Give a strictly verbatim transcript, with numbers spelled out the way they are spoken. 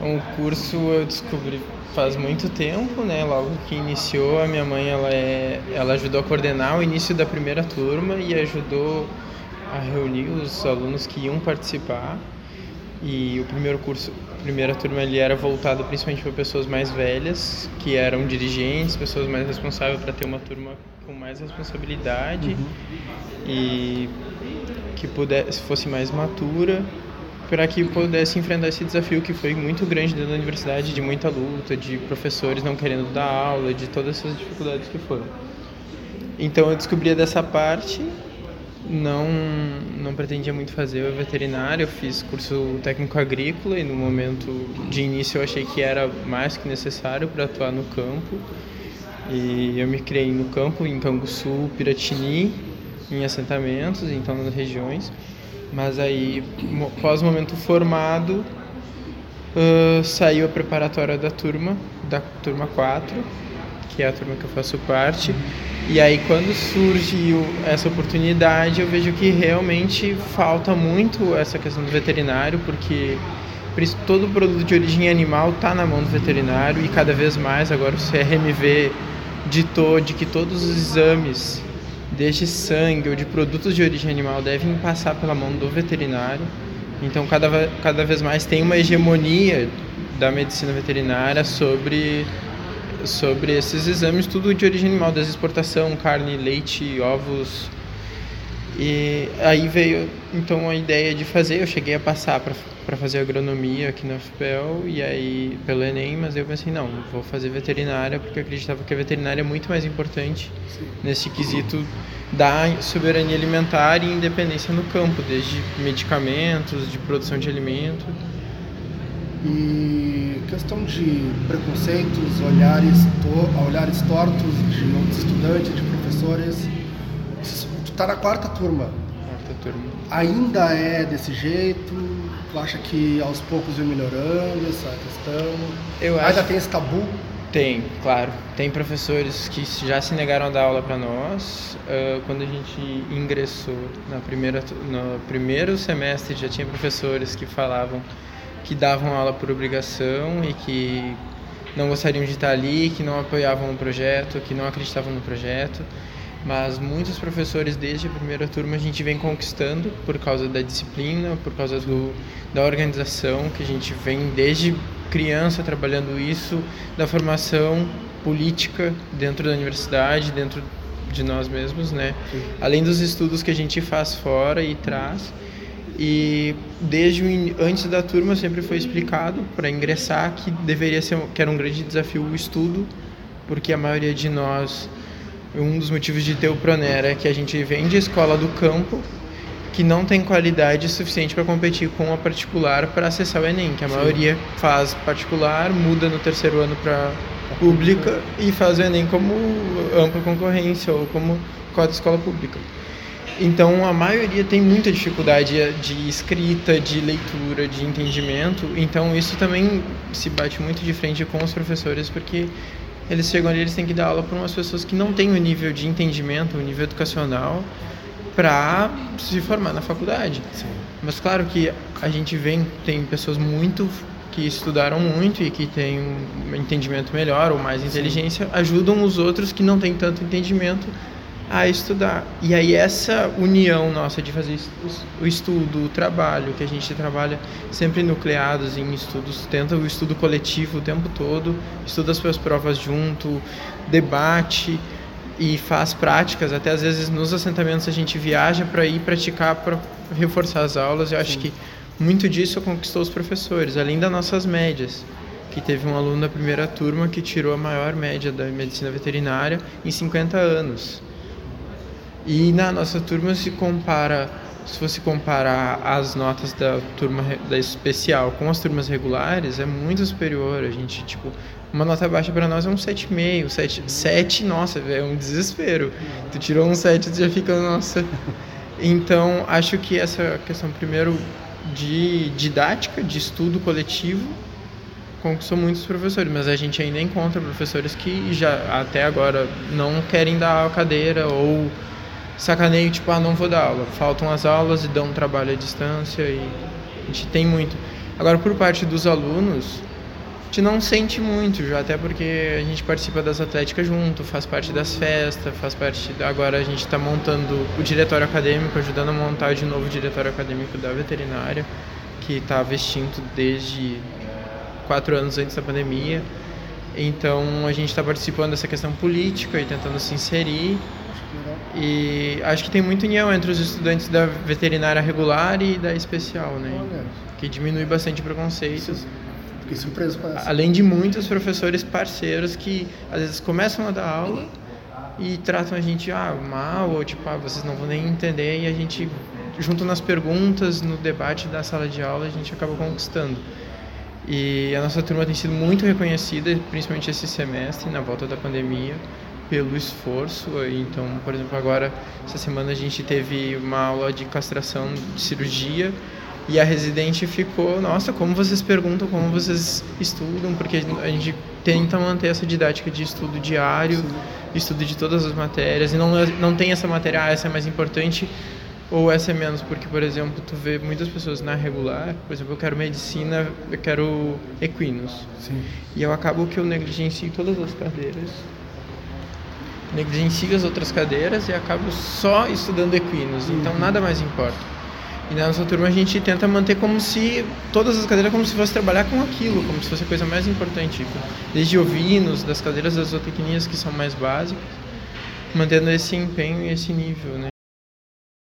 O curso eu descobri faz muito tempo, né? Logo que iniciou, a minha mãe ela, é, ela ajudou a coordenar o início da primeira turma e ajudou a reunir os alunos que iam participar. E o primeiro curso, a primeira turma ele era voltado principalmente para pessoas mais velhas, que eram dirigentes, pessoas mais responsáveis para ter uma turma com mais responsabilidade uhum. e que pudesse, fosse mais matura, para que pudesse enfrentar esse desafio que foi muito grande dentro da universidade, de muita luta, de professores não querendo dar aula, de todas essas dificuldades que foram. Então eu descobria dessa parte, não, não pretendia muito fazer o veterinário, eu fiz curso técnico agrícola e no momento de início eu achei que era mais que necessário para atuar no campo. E eu me criei no campo, em Canguçu, Piratini, em assentamentos, então nas regiões. Mas aí, pós momento formado, uh, saiu a preparatória da turma, da turma quatro, que é a turma que eu faço parte. E aí, quando surgiu essa oportunidade, eu vejo que realmente falta muito essa questão do veterinário, porque todo produto de origem animal está na mão do veterinário e cada vez mais agora o C R M V ditou de que todos os exames desde sangue ou de produtos de origem animal devem passar pela mão do veterinário. Então, cada, cada vez mais tem uma hegemonia da medicina veterinária sobre, sobre esses exames, tudo de origem animal, desde exportação, carne, leite, ovos. E aí veio, então, a ideia de fazer, eu cheguei a passar para fazer agronomia aqui na U F P E L, e aí, pelo Enem, mas eu pensei, não, vou fazer veterinária, porque eu acreditava que a veterinária é muito mais importante Sim. nesse quesito da soberania alimentar e independência no campo, desde medicamentos, de produção de alimento. E questão de preconceitos, olhares, to- olhares tortos de outros estudantes, de professores. Tu tá na quarta turma. Quarta turma. Ainda é desse jeito? Tu acha que aos poucos vem melhorando essa questão? Eu Ainda acho... tem esse tabu? Tem, claro. Tem professores que já se negaram a dar aula para nós. Uh, quando a gente ingressou na primeira, no primeiro semestre, já tinha professores que falavam que davam aula por obrigação e que não gostariam de estar ali, que não apoiavam o projeto, que não acreditavam no projeto. Mas muitos professores desde a primeira turma a gente vem conquistando por causa da disciplina, por causa do, da organização, que a gente vem desde criança trabalhando isso, da formação política dentro da universidade, dentro de nós mesmos, né? Sim. Além dos estudos que a gente faz fora e traz. E desde o, antes da turma sempre foi explicado para ingressar que deveria ser, que era um grande desafio o estudo, porque a maioria de nós, um dos motivos de ter o Pronera é que a gente vem de escola do campo que não tem qualidade suficiente para competir com a particular para acessar o Enem, que a Sim. maioria faz particular, muda no terceiro ano para pública e faz o Enem como ampla concorrência ou como cota de escola pública. Então a maioria tem muita dificuldade de escrita, de leitura, de entendimento, então isso também se bate muito de frente com os professores, porque eles chegam ali, eles têm que dar aula para umas pessoas que não têm o nível de entendimento, o nível educacional para se formar na faculdade. Sim. Mas claro que a gente vem, tem pessoas muito que estudaram muito e que têm um entendimento melhor ou mais inteligência, Sim. ajudam os outros que não têm tanto entendimento a estudar. E aí essa união nossa de fazer o estudo, o trabalho, que a gente trabalha sempre nucleados em estudos, tenta o estudo coletivo o tempo todo, estuda as suas provas junto, debate e faz práticas, até às vezes nos assentamentos a gente viaja para ir praticar, para reforçar as aulas. Eu Sim. acho que muito disso conquistou os professores, além das nossas médias, que teve um aluno da primeira turma que tirou a maior média da medicina veterinária em cinquenta anos. E na nossa turma se compara, se você comparar as notas da turma da especial com as turmas regulares, é muito superior. A gente, tipo, uma nota baixa para nós é um sete vírgula cinco, sete, sete, nossa, é um desespero. Tu tirou um sete, tu já fica, nossa. Então, acho que essa questão, primeiro, de didática, de estudo coletivo, conquistou muitos professores, mas a gente ainda encontra professores que já, até agora, não querem dar a cadeira ou sacaneio, tipo, ah, não vou dar aula. Faltam as aulas e dão um trabalho à distância e a gente tem muito. Agora, por parte dos alunos, gente não sente muito já, até porque a gente participa das atléticas junto, faz parte das festas, faz parte... Agora a gente está montando o diretório acadêmico, ajudando a montar de novo o diretório acadêmico da veterinária, que estava extinto desde quatro anos antes da pandemia. Então a gente está participando dessa questão política e tentando se inserir. E acho que tem muita união entre os estudantes da veterinária regular e da especial, né? Olha. Que diminui bastante preconceitos. Fiquei surpreso com essa. Além de muitos professores parceiros que às vezes começam a dar aula e tratam a gente ah, mal, ou tipo, ah, vocês não vão nem entender, e a gente, junto nas perguntas, no debate da sala de aula, a gente acaba conquistando. E a nossa turma tem sido muito reconhecida, principalmente esse semestre, na volta da pandemia, pelo esforço. Então, por exemplo, agora, essa semana a gente teve uma aula de castração de cirurgia e a residente ficou, nossa, como vocês perguntam, como vocês estudam, porque a gente tenta manter essa didática de estudo diário, Sim. estudo de todas as matérias, e não, não tem essa matéria, ah, essa é mais importante ou essa é menos, porque, por exemplo, tu vê muitas pessoas na regular, por exemplo, eu quero medicina, eu quero equinos. Sim. E eu acabo que eu negligencio todas as cadeiras, negligencio as outras cadeiras e acabo só estudando equinos, uhum. Então nada mais importa. E na nossa turma a gente tenta manter como se, todas as cadeiras como se fosse trabalhar com aquilo, como se fosse a coisa mais importante, desde ovinos, das cadeiras das zootecnias que são mais básicas, mantendo esse empenho e esse nível, né?